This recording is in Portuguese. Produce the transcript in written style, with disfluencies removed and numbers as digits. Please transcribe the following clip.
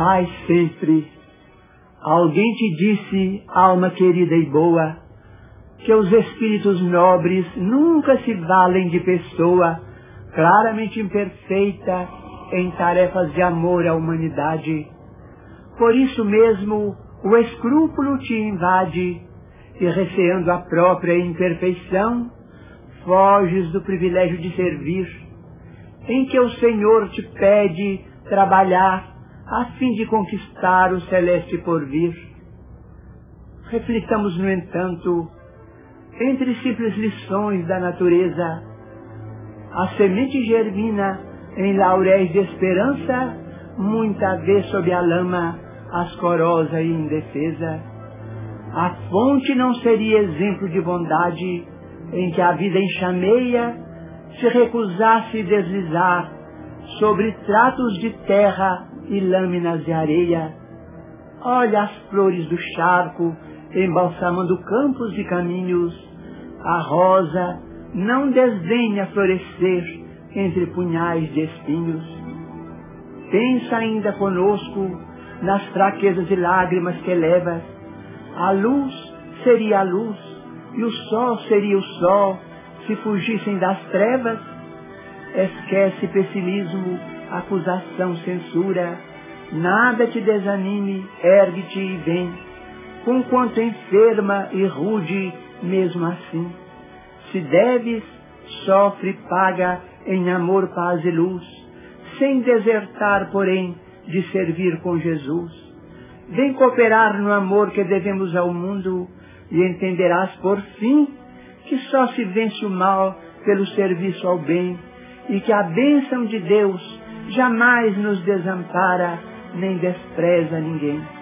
Ai, sempre, alguém te disse, alma querida e boa, que os espíritos nobres nunca se valem de pessoa claramente imperfeita em tarefas de amor à humanidade. Por isso mesmo o escrúpulo te invade, e receando a própria imperfeição, foges do privilégio de servir, em que o Senhor te pede trabalhar a fim de conquistar o celeste porvir. Reflitamos, no entanto, entre simples lições da natureza, a semente germina em lauréis de esperança, muita vez sob a lama, ascorosa e indefesa. A fonte não seria exemplo de bondade, em que a vida enxameia, se recusasse deslizar sobre tratos de terra e lâminas de areia. Olha as flores do charco, embalsamando campos e caminhos. A rosa não desdenha florescer entre punhais de espinhos. Pensa ainda conosco nas fraquezas e lágrimas que levas. A luz seria a luz, e o sol seria o sol, se fugissem das trevas. Esquece pessimismo, acusação, censura. Nada te desanime, ergue-te e vem, conquanto enferma e rude, mesmo assim. Se deves, sofre, paga em amor, paz e luz, sem desertar, porém, de servir com Jesus. Vem cooperar no amor que devemos ao mundo, e entenderás por fim que só se vence o mal pelo serviço ao bem, e que a bênção de Deus jamais nos desampara nem despreza ninguém.